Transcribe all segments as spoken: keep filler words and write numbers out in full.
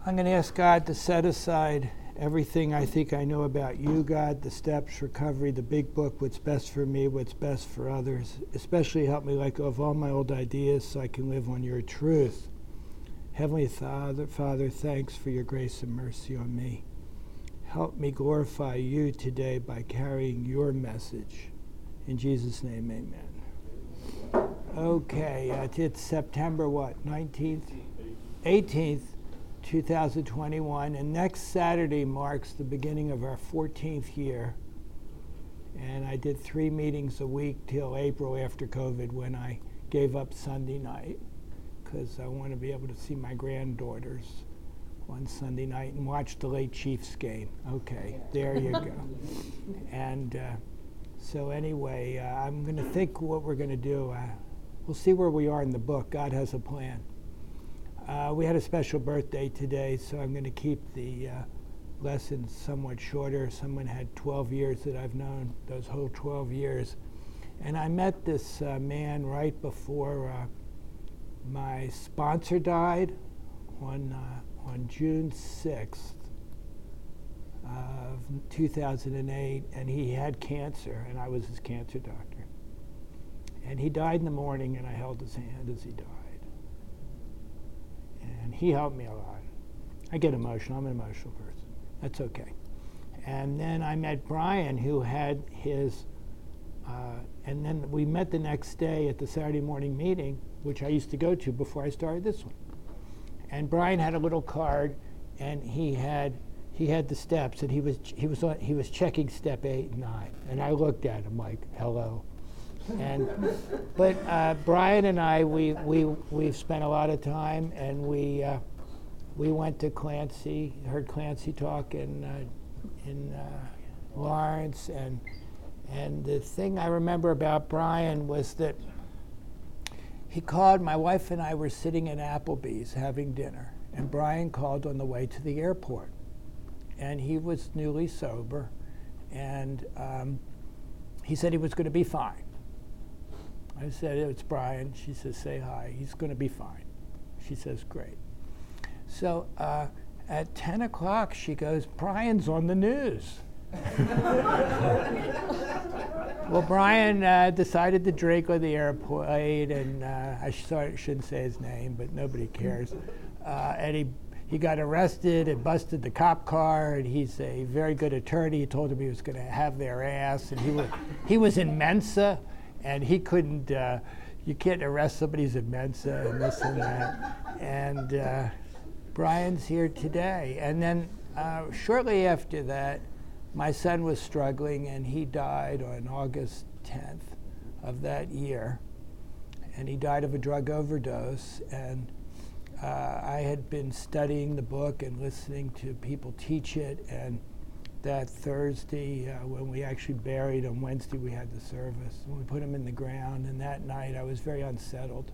I'm going to ask God to set aside everything I think I know about you, God, the steps, recovery, the big book, what's best for me, what's best for others. Especially help me let go of all my old ideas so I can live on your truth. Heavenly Father, Father, thanks for your grace and mercy on me. Help me glorify you today by carrying your message. In Jesus' name, amen. Okay, uh, it's September what, nineteenth? eighteenth, two thousand twenty-one, and next Saturday marks the beginning of our fourteenth year. And I did three meetings a week till April after COVID when I gave up Sunday night because I want to be able to see my granddaughters on Sunday night and watch the late Chiefs game. Okay, there you go. And uh, so anyway, uh, I'm going to think what we're going to do. Uh, we'll see where we are in the book. God has a plan. Uh, we had a special birthday today, so I'm going to keep the uh, lesson somewhat shorter. Someone had twelve years that I've known, those whole twelve years. And I met this uh, man right before uh, my sponsor died on, uh, on June sixth of two thousand eight, and he had cancer, and I was his cancer doctor. And he died in the morning, and I held his hand as he died. And he helped me a lot. I get emotional. I'm an emotional person. That's okay. And then I met Brian, who had his, uh, and then we met the next day at the Saturday morning meeting, which I used to go to before I started this one. And Brian had a little card, and he had he had the steps, and he was he was on, he was checking step eight and nine. And I looked at him like, hello. And but uh, Brian and I, we we we've spent a lot of time, and we uh, we went to Clancy, heard Clancy talk in uh, in uh, Lawrence, and and the thing I remember about Brian was that he called. My wife and I were sitting at Applebee's having dinner, and Brian called on the way to the airport, and he was newly sober, and um, he said he was going to be fine. I said, it's Brian. She says, say hi. He's going to be fine. She says, great. So uh, at ten o'clock, she goes, Brian's on the news. Well, Brian uh, decided to drink on the airport, and uh, I sorry, shouldn't say his name, but nobody cares. Uh, and he, he got arrested and busted the cop car, and he's a very good attorney. He told him he was going to have their ass, and he was, he was in Mensa. And he couldn't, uh, you can't arrest somebody who's in Mensa and this and that. And uh, Brian's here today. And then uh, shortly after that, my son was struggling, and he died on August tenth of that year. And he died of a drug overdose. And uh, I had been studying the book and listening to people teach it. And that Thursday, uh, when we actually buried him, Wednesday we had the service, and we put him in the ground, and that night I was very unsettled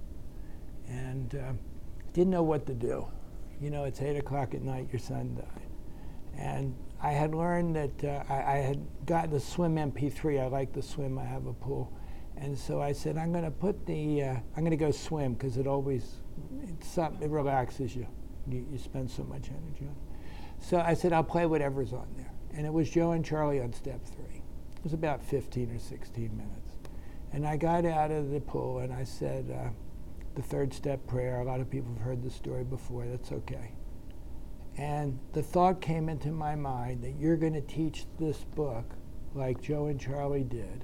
and uh, didn't know what to do. You know, it's eight o'clock at night, your son died. And I had learned that uh, I, I had gotten the swim M P three. I like to swim, I have a pool. And so I said, I'm gonna put the, uh, I'm gonna go swim, because it always, it's something, it relaxes you. you. You spend so much energy on it. So I said, I'll play whatever's on there. And it was Joe and Charlie on step three. It was about fifteen or sixteen minutes. And I got out of the pool, and I said, uh, the third step prayer. A lot of people have heard the story before. That's okay. And the thought came into my mind that you're going to teach this book like Joe and Charlie did.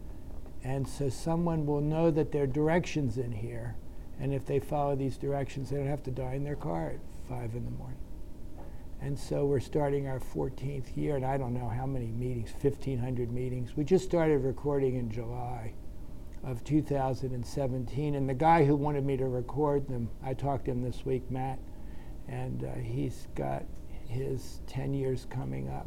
And so someone will know that there are directions in here, and if they follow these directions, they don't have to die in their car at five in the morning. And so we're starting our fourteenth year, and I don't know how many meetings, fifteen hundred meetings. We just started recording in July of two thousand seventeen, and the guy who wanted me to record them, I talked to him this week, Matt, and uh, he's got his ten years coming up.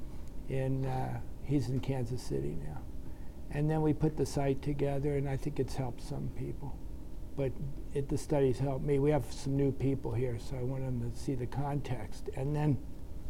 In, uh, he's in Kansas City now. And then we put the site together, and I think it's helped some people. But it, the studies helped me. We have some new people here, so I want them to see the context. And then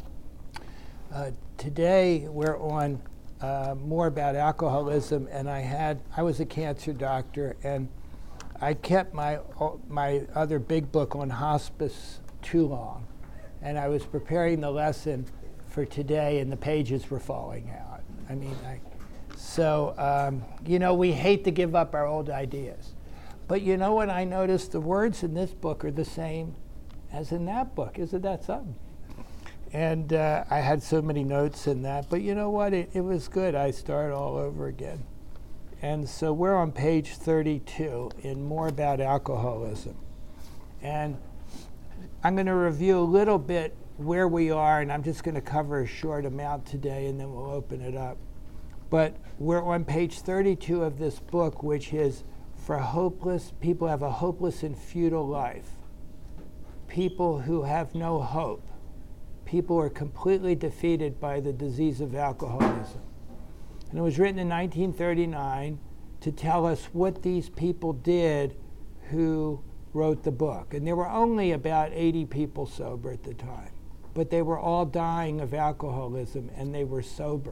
uh, today we're on uh, more about alcoholism, and I had, I was a cancer doctor, and I kept my, my other big book on hospice too long. and I was preparing the lesson for today, and the pages were falling out. I mean, I, so, um, you know, we hate to give up our old ideas. But you know what I noticed? The words in this book are the same as in that book. Isn't that something? And uh, I had so many notes in that. But you know what? It, it was good. I started all over again. And so we're on page thirty-two in More About Alcoholism. And I'm going to review a little bit where we are, and I'm just going to cover a short amount today, and then we'll open it up. But we're on page thirty-two of this book, which is for hopeless people who have a hopeless and futile life, people who have no hope, people who are completely defeated by the disease of alcoholism. And it was written in nineteen thirty-nine to tell us what these people did who wrote the book. And there were only about eighty people sober at the time, but they were all dying of alcoholism, and they were sober.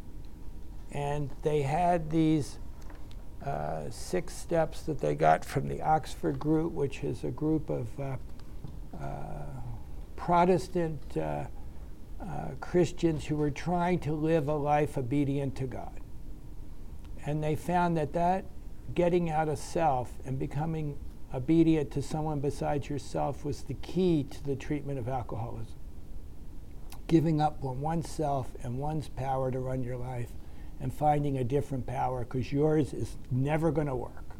And they had these uh, six steps that they got from the Oxford Group, which is a group of uh, uh, Protestant uh, uh, Christians who were trying to live a life obedient to God. And they found that that getting out of self and becoming obedient to someone besides yourself was the key to the treatment of alcoholism. Giving up on oneself and one's power to run your life and finding a different power, because yours is never going to work.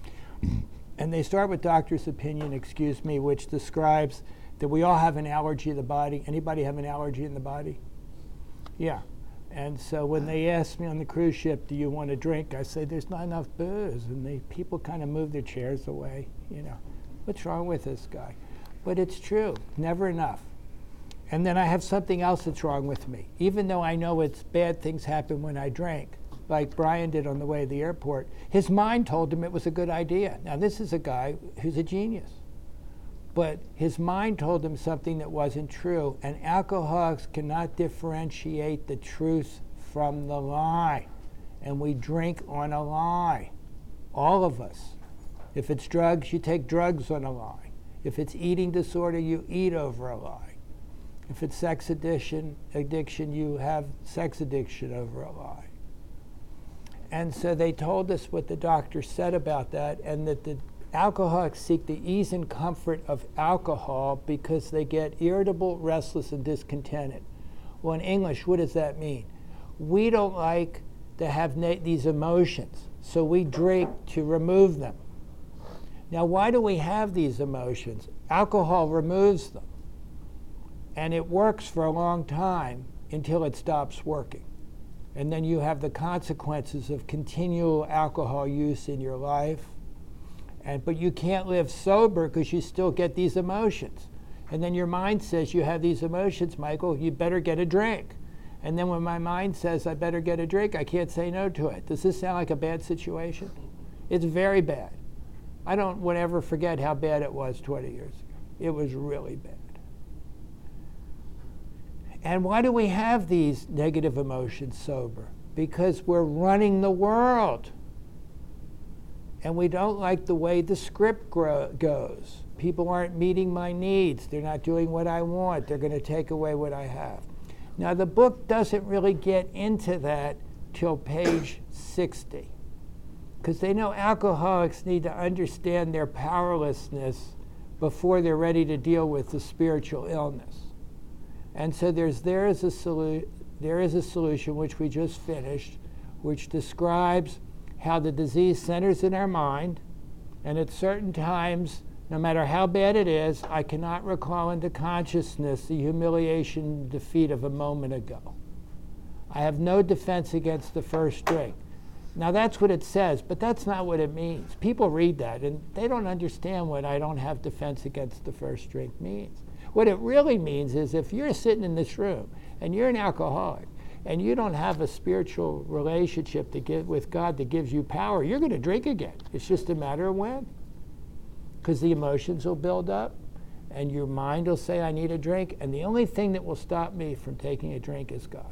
And they start with doctor's opinion, excuse me, which describes that we all have an allergy in the body. Anybody have an allergy in the body? Yeah. And so when they asked me on the cruise ship, do you want to drink? I say, there's not enough booze. And they, people kind of move their chairs away, you know. What's wrong with this guy? But it's true, never enough. And then I have something else that's wrong with me. Even though I know it's bad things happen when I drink, like Brian did on the way to the airport, his mind told him it was a good idea. Now this is a guy who's a genius. But his mind told him something that wasn't true, and alcoholics cannot differentiate the truth from the lie. And we drink on a lie, all of us. If it's drugs, you take drugs on a lie. If it's eating disorder, you eat over a lie. If it's sex addiction, addiction, you have sex addiction over a lie. And so they told us what the doctor said about that, and that the alcoholics seek the ease and comfort of alcohol because they get irritable, restless, and discontented. Well, in English, what does that mean? We don't like to have na- these emotions, so we drink to remove them. Now, why do we have these emotions? Alcohol removes them, and it works for a long time until it stops working. And then you have the consequences of continual alcohol use in your life. And, but you can't live sober because you still get these emotions. And then your mind says, you have these emotions, Michael, you better get a drink. And then when my mind says I better get a drink, I can't say no to it. Does this sound like a bad situation? It's very bad. I don't want to ever forget how bad it was twenty years ago. It was really bad. And why do we have these negative emotions sober? Because we're running the world. And we don't like the way the script grow, goes. People aren't meeting my needs. They're not doing what I want. They're going to take away what I have. Now, the book doesn't really get into that till page sixty. Because they know alcoholics need to understand their powerlessness before they're ready to deal with the spiritual illness. And so there's there is a solu- there is a solution, which we just finished, which describes how the disease centers in our mind, and at certain times, no matter how bad it is, I cannot recall into consciousness the humiliation and defeat of a moment ago. I have no defense against the first drink. Now that's what it says, but that's not what it means. People read that and they don't understand what I don't have defense against the first drink means. What it really means is if you're sitting in this room and you're an alcoholic and you don't have a spiritual relationship to give with God that gives you power, you're going to drink again. It's just a matter of when. Because the emotions will build up and your mind will say, I need a drink, and the only thing that will stop me from taking a drink is God.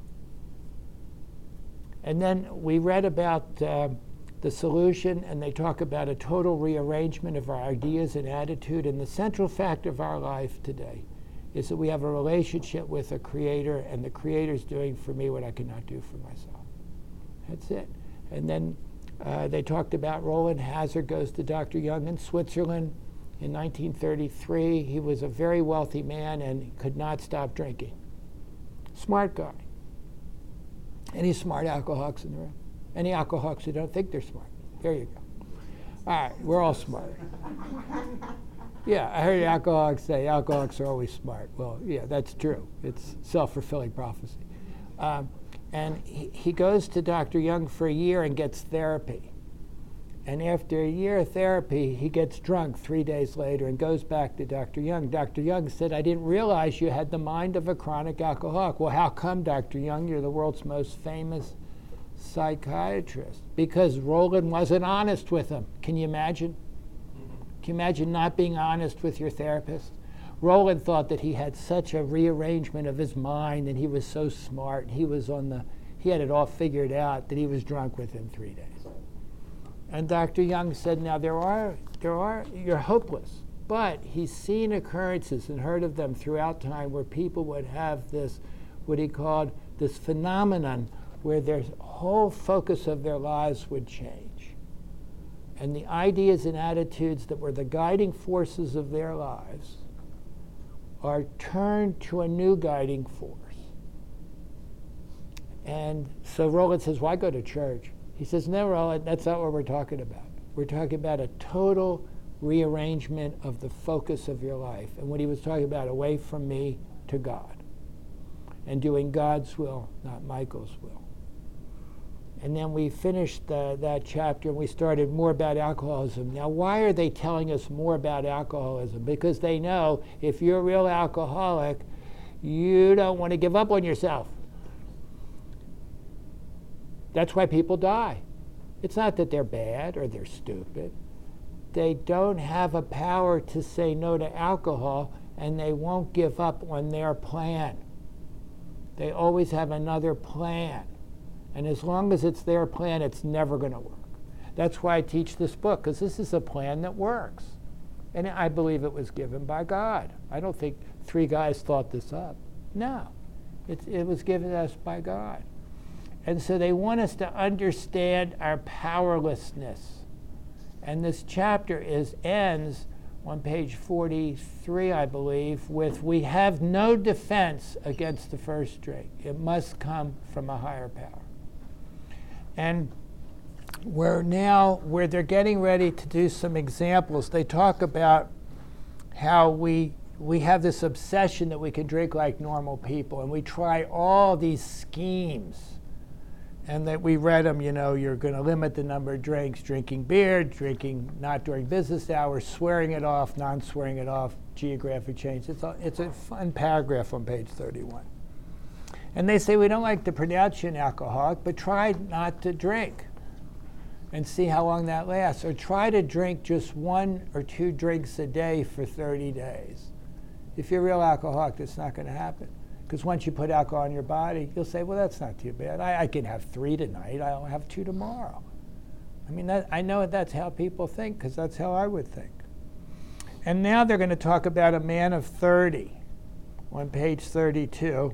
And then we read about uh, the solution, and they talk about a total rearrangement of our ideas and attitude, and the central fact of our life today is that we have a relationship with a creator, and the creator's doing for me what I cannot do for myself. That's it. And then uh, they talked about Roland Hazard goes to Doctor Jung in Switzerland in nineteen thirty-three. He was a very wealthy man and could not stop drinking. Smart guy. Any smart alcoholics in the room? Any alcoholics who don't think they're smart? There you go. All right, we're all smart. Yeah, I heard alcoholics say alcoholics are always smart. Well, yeah, that's true. It's self-fulfilling prophecy. Um, and he, he goes to Doctor Jung for a year and gets therapy. And after a year of therapy, he gets drunk three days later and goes back to Doctor Jung. Doctor Jung said, I didn't realize you had the mind of a chronic alcoholic. Well, how come, Doctor Jung? You're the world's most famous psychiatrist. Because Roland wasn't honest with him. Can you imagine? Can you imagine not being honest with your therapist? Roland thought that he had such a rearrangement of his mind and he was so smart. He was on the, he had it all figured out that he was drunk within three days. And Doctor Jung said, now there are, there are, you're hopeless. But he's seen occurrences and heard of them throughout time where people would have this, what he called this phenomenon where their whole focus of their lives would change. And the ideas and attitudes that were the guiding forces of their lives are turned to a new guiding force. And so Roland says, why go to church? He says, no, Roland, that's not what we're talking about. We're talking about a total rearrangement of the focus of your life. And what he was talking about, away from me to God. And doing God's will, not Michael's will. And then we finished uh, that chapter and we started more about alcoholism. Now, why are they telling us more about alcoholism? Because they know if you're a real alcoholic, you don't want to give up on yourself. That's why people die. It's not that they're bad or they're stupid. They don't have a power to say no to alcohol, and they won't give up on their plan. They always have another plan. And as long as it's their plan, it's never going to work. That's why I teach this book, because this is a plan that works. And I believe it was given by God. I don't think three guys thought this up. No, it, it was given us by God. And so they want us to understand our powerlessness. And this chapter is ends on page forty-three, I believe, with we have no defense against the first drink. It must come from a higher power. And we're now, where they're getting ready to do some examples, they talk about how we we have this obsession that we can drink like normal people, and we try all these schemes. And that we read them, you know, you're going to limit the number of drinks, drinking beer, drinking not during business hours, swearing it off, non-swearing it off, geographic change. It's a, it's a fun paragraph on page thirty-one. And they say, we don't like to pronounce you an alcoholic, but try not to drink and see how long that lasts. Or try to drink just one or two drinks a day for thirty days. If you're a real alcoholic, that's not going to happen. Because once you put alcohol in your body, you'll say, well, that's not too bad. I, I can have three tonight. I'll have two tomorrow. I mean, that, I know that's how people think, because that's how I would think. And now they're going to talk about a man of thirty on page thirty-two.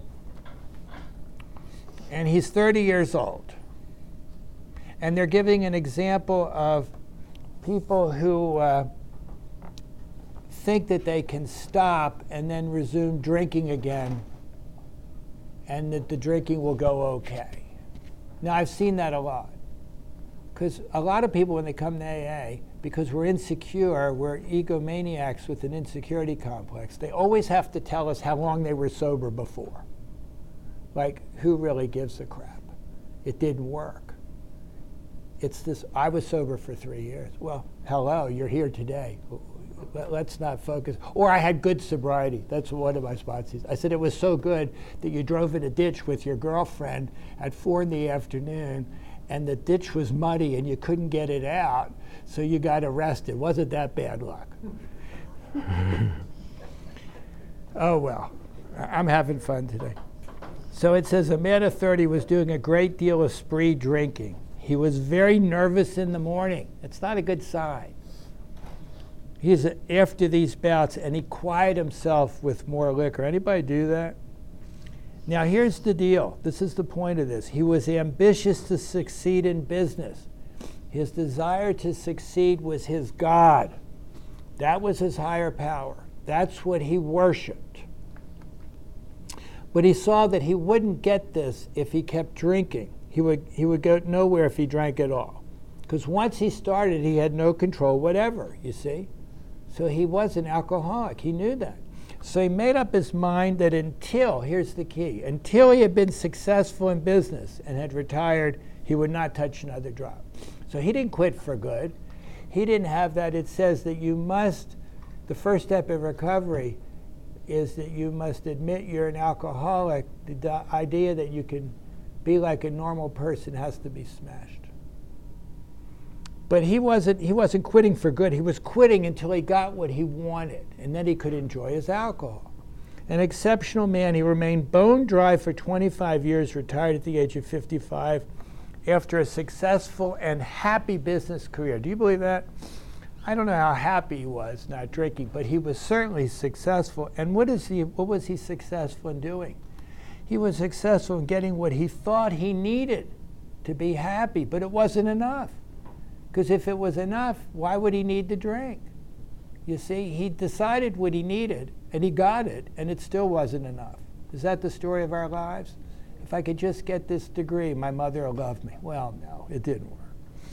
And he's thirty years old. And they're giving an example of people who uh, think that they can stop and then resume drinking again, and that the drinking will go okay. Now, I've seen that a lot. Because a lot of people, when they come to A A, because we're insecure, we're egomaniacs with an insecurity complex, they always have to tell us how long they were sober before. Like, who really gives a crap? It didn't work. It's this, I was sober for three years. Well, hello, you're here today. Let's not focus. Or I had good sobriety. That's one of my sponsors. I said it was so good that you drove in a ditch with your girlfriend at four in the afternoon, and the ditch was muddy and you couldn't get it out, so you got arrested. Wasn't that bad luck? Oh well, I'm having fun today. So it says a man of thirty was doing a great deal of spree drinking. He was very nervous in the morning. It's not a good sign. He's after these bouts, and he quieted himself with more liquor. Anybody do that? Now here's the deal. This is the point of this. He was ambitious to succeed in business. His desire to succeed was his God. That was his higher power. That's what he worshipped. But he saw that he wouldn't get this if he kept drinking. He would, he would go nowhere if he drank at all. Because once he started, he had no control whatever, you see. So he was an alcoholic. He knew that. So he made up his mind that until, here's the key, until he had been successful in business and had retired, he would not touch another drop. So he didn't quit for good. He didn't have that. It says that you must, the first step of recovery is that you must admit you're an alcoholic. The, the idea that you can be like a normal person has to be smashed. But he wasn't, he wasn't quitting for good. He was quitting until he got what he wanted, and then he could enjoy his alcohol. An exceptional man, he remained bone dry for twenty-five years, retired at the age of fifty-five, after a successful and happy business career. Do you believe that? I don't know how happy he was not drinking, but he was certainly successful. And what is he, what was he successful in doing? He was successful in getting what he thought he needed to be happy, but it wasn't enough. Because if it was enough, why would he need to drink? You see, he decided what he needed, and he got it, and it still wasn't enough. Is that the story of our lives? If I could just get this degree, my mother will love me. Well, no, it didn't work.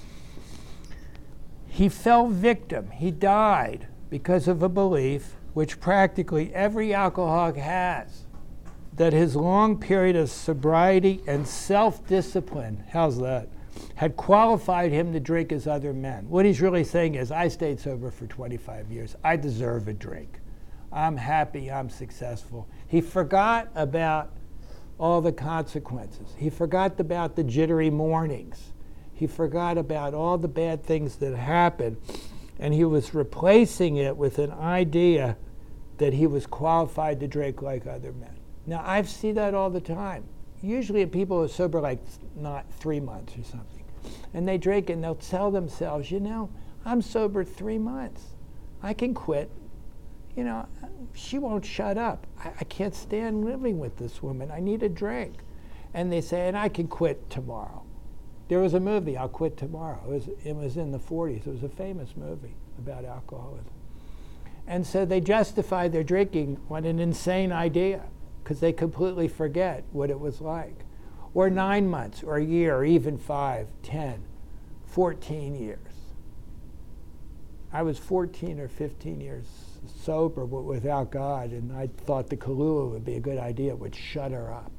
He fell victim. He died because of a belief, which practically every alcoholic has, that his long period of sobriety and self-discipline, how's that, had qualified him to drink as other men. What he's really saying is, I stayed sober for twenty-five years. I deserve a drink. I'm happy, I'm successful. He forgot about all the consequences. He forgot about the jittery mornings. He forgot about all the bad things that happened, and he was replacing it with an idea that he was qualified to drink like other men. Now, I see that all the time. Usually people are sober like not three months or something. And they drink and they'll tell themselves, you know, I'm sober three months. I can quit. You know, she won't shut up. I, I can't stand living with this woman. I need a drink. And they say, and I can quit tomorrow. There was a movie, I'll Quit Tomorrow. It was, it was in the forties. It was a famous movie about alcoholism. And so they justify their drinking on an insane idea, because they completely forget what it was like. Or nine months, or a year, or even five, ten, fourteen years. I was fourteen or fifteen years sober, but without God, and I thought the Kahlua would be a good idea. It would shut her up.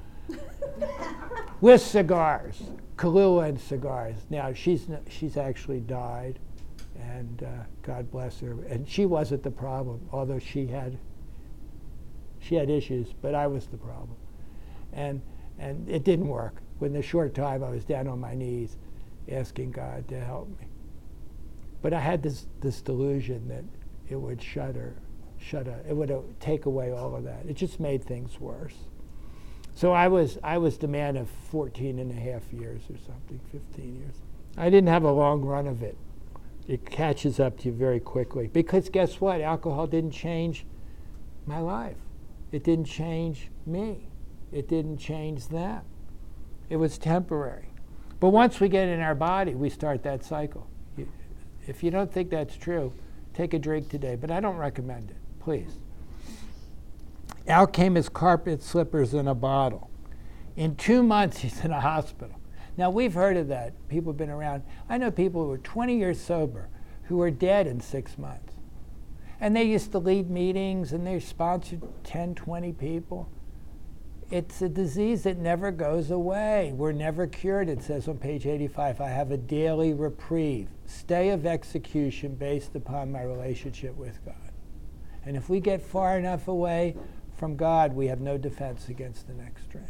With cigars, Kahlua and cigars. Now, she's, she's actually died, and uh, God bless her. And she wasn't the problem, although she had She had issues, but I was the problem. And and it didn't work. Within a short time, I was down on my knees asking God to help me. But I had this, this delusion that it would shut her, shut her, it would uh, take away all of that. It just made things worse. So I was, I was the man of fourteen and a half years or something, fifteen years. I didn't have a long run of it. It catches up to you very quickly. Because guess what? Alcohol didn't change my life. It didn't change me. It didn't change them. It was temporary. But once we get in our body, we start that cycle. You, if you don't think that's true, take a drink today. But I don't recommend it, please. Out came his carpet slippers in a bottle. In two months, he's in a hospital. Now, we've heard of that. People have been around. I know people who were twenty years sober who were dead in six months. And they used to lead meetings, and they sponsored ten, twenty people. It's a disease that never goes away. We're never cured, it says on page eighty-five. I have a daily reprieve, stay of execution based upon my relationship with God. And if we get far enough away from God, we have no defense against the next drink.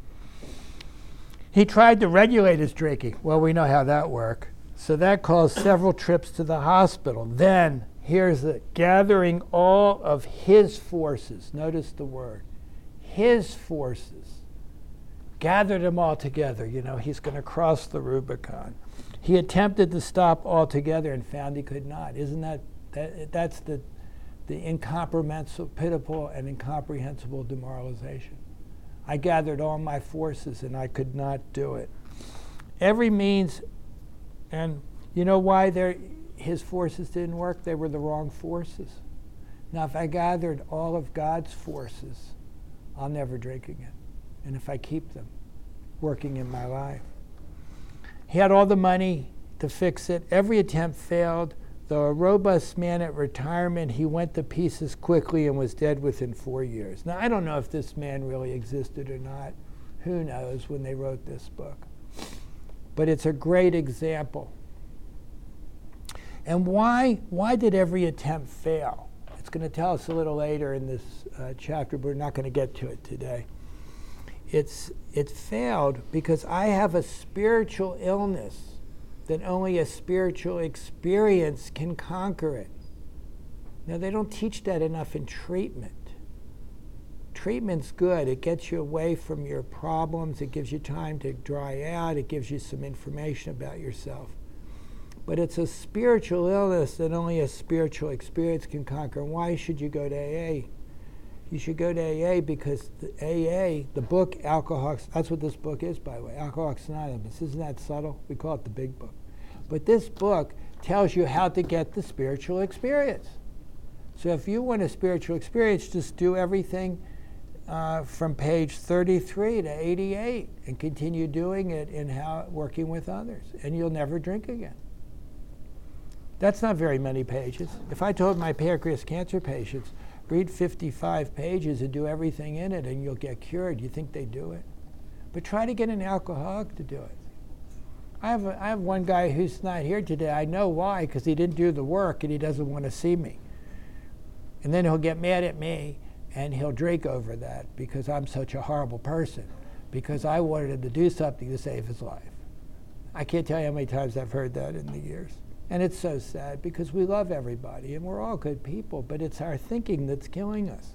He tried to regulate his drinking. Well, we know how that worked. So that caused several trips to the hospital. Then, here's it, gathering all of his forces. Notice the word. His forces. Gathered them all together. You know, he's going to cross the Rubicon. He attempted to stop altogether and found he could not. Isn't that That, that's the, the incomprehensible and incomprehensible demoralization. I gathered all my forces and I could not do it. Every means, and you know why his forces didn't work? They were the wrong forces. Now, if I gathered all of God's forces, I'll never drink again. And if I keep them working in my life. He had all the money to fix it. Every attempt failed. Though a robust man at retirement, he went to pieces quickly and was dead within four years. Now, I don't know if this man really existed or not. Who knows when they wrote this book. But it's a great example. And why, why did every attempt fail? It's going to tell us a little later in this uh, chapter, but we're not going to get to it today. It's, it failed because I have a spiritual illness that only a spiritual experience can conquer it. Now, they don't teach that enough in treatment. Treatment's good. It gets you away from your problems. It gives you time to dry out. It gives you some information about yourself. But it's a spiritual illness that only a spiritual experience can conquer. And why should you go to A A? You should go to A A because the A A, the book Alcoholics, that's what this book is, by the way, Alcoholics Anonymous. Isn't that subtle? We call it the big book. But this book tells you how to get the spiritual experience. So if you want a spiritual experience, just do everything uh, from page thirty-three to eighty-eight and continue doing it in how working with others, and you'll never drink again. That's not very many pages. If I told my pancreas cancer patients, read fifty-five pages and do everything in it and you'll get cured, you think they'd do it? But try to get an alcoholic to do it. I have, a, I have one guy who's not here today. I know why, because he didn't do the work and he doesn't want to see me. And then he'll get mad at me and he'll drink over that because I'm such a horrible person, because I wanted him to do something to save his life. I can't tell you how many times I've heard that in the years. And it's so sad because we love everybody and we're all good people, but it's our thinking that's killing us.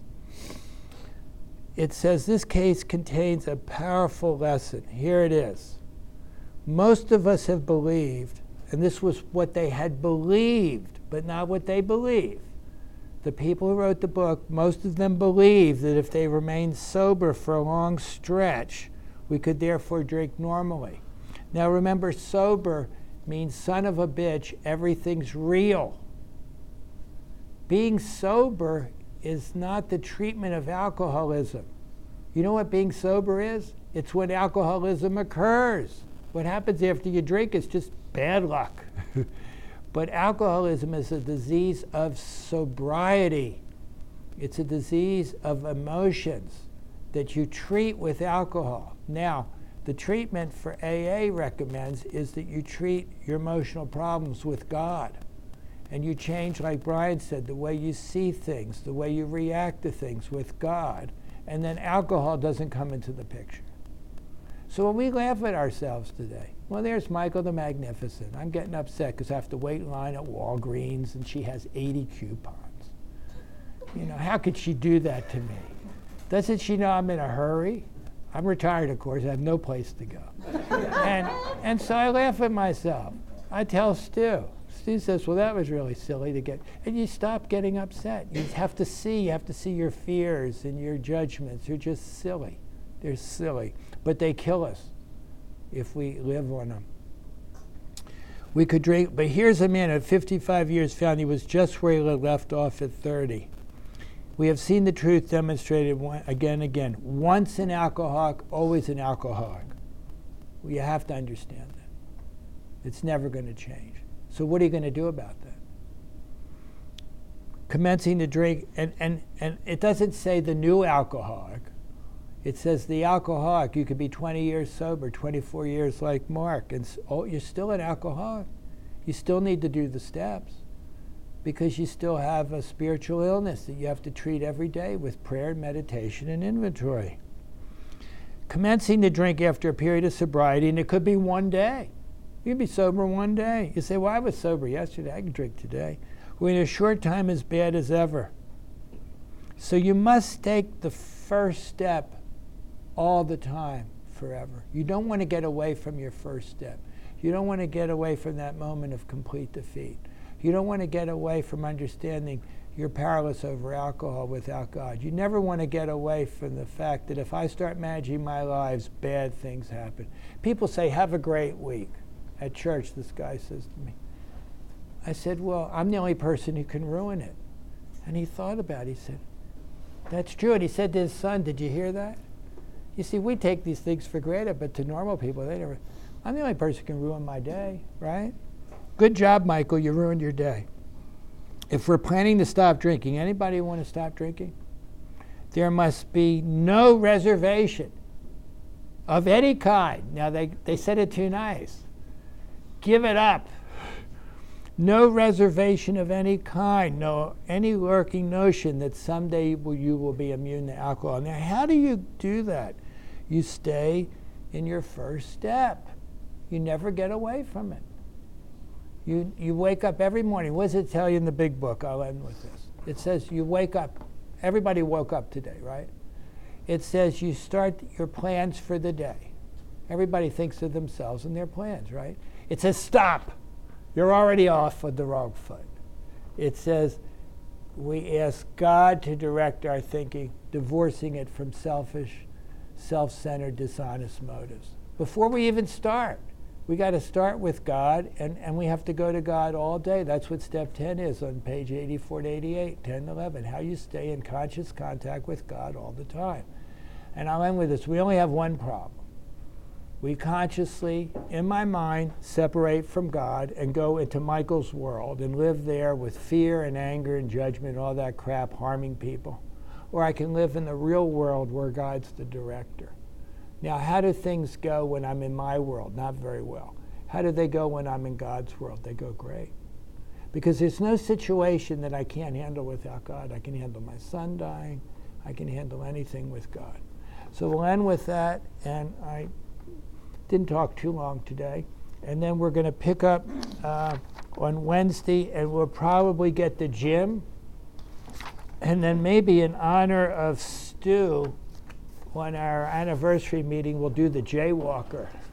It says this case contains a powerful lesson. Here it is. Most of us have believed, and this was what they had believed, but not what they believe. The people who wrote the book, most of them believed that if they remained sober for a long stretch, we could therefore drink normally. Now remember, sober means son of a bitch, everything's real. Being sober is not the treatment of alcoholism. You know what being sober is? It's when alcoholism occurs. What happens after you drink is just bad luck. But alcoholism is a disease of sobriety. It's a disease of emotions that you treat with alcohol. Now, the treatment for A A recommends is that you treat your emotional problems with God. And you change, like Brian said, the way you see things, the way you react to things with God. And then alcohol doesn't come into the picture. So when we laugh at ourselves today, well, there's Michael the Magnificent. I'm getting upset because I have to wait in line at Walgreens and she has eighty coupons. You know, how could she do that to me? Doesn't she know I'm in a hurry? I'm retired, of course. I have no place to go. and, and so I laugh at myself. I tell Stu. Stu says, well, that was really silly to get. And you stop getting upset. You have to see. You have to see your fears and your judgments. They're just silly. They're silly. But they kill us if we live on them. We could drink, but here's a man at fifty-five years found he was just where he left off at thirty. We have seen the truth demonstrated one, again and again. Once an alcoholic, always an alcoholic. Well, you have to understand that. It's never going to change. So what are you going to do about that? Commencing to drink, and, and, and it doesn't say the new alcoholic. It says the alcoholic. You could be twenty years sober, twenty-four years like Mark, and oh, you're still an alcoholic. You still need to do the steps because you still have a spiritual illness that you have to treat every day with prayer, meditation, and inventory. Commencing to drink after a period of sobriety, and it could be one day. You can be sober one day. You say, well, I was sober yesterday. I can drink today. Well, in a short time, as bad as ever. So you must take the first step all the time, forever. You don't want to get away from your first step. You don't want to get away from that moment of complete defeat. You don't want to get away from understanding you're powerless over alcohol without God. You never want to get away from the fact that if I start managing my lives, bad things happen. People say, have a great week. At church, this guy says to me. I said, well, I'm the only person who can ruin it. And he thought about it. He said, that's true. And he said to his son, did you hear that? You see, we take these things for granted, but to normal people, they never. I'm the only person who can ruin my day, right? Good job, Michael. You ruined your day. If we're planning to stop drinking, anybody want to stop drinking? There must be no reservation of any kind. Now, they, they said it too nice. Give it up. No reservation of any kind, no any lurking notion that someday you will be immune to alcohol. Now, how do you do that? You stay in your first step. You never get away from it. You, you wake up every morning. What does it tell you in the big book? I'll end with this. It says you wake up. Everybody woke up today, right? It says you start your plans for the day. Everybody thinks of themselves and their plans, right? It says stop. You're already off on the wrong foot. It says we ask God to direct our thinking, divorcing it from selfish, self-centered, dishonest motives. Before we even start, we got to start with God, and, and we have to go to God all day. That's what step ten is on page eighty-four to eighty-eight, ten, eleven, how you stay in conscious contact with God all the time. And I'll end with this. We only have one problem. We consciously, in my mind, separate from God and go into Michael's world and live there with fear and anger and judgment and all that crap, harming people. Or I can live in the real world where God's the director. Now, how do things go when I'm in my world? Not very well. How do they go when I'm in God's world? They go great. Because there's no situation that I can't handle without God. I can handle my son dying. I can handle anything with God. So we'll end with that, and I didn't talk too long today. And then we're going to pick up uh, on Wednesday, and we'll probably get the gym. And then maybe in honor of Stu, on our anniversary meeting, we'll do the Jaywalker.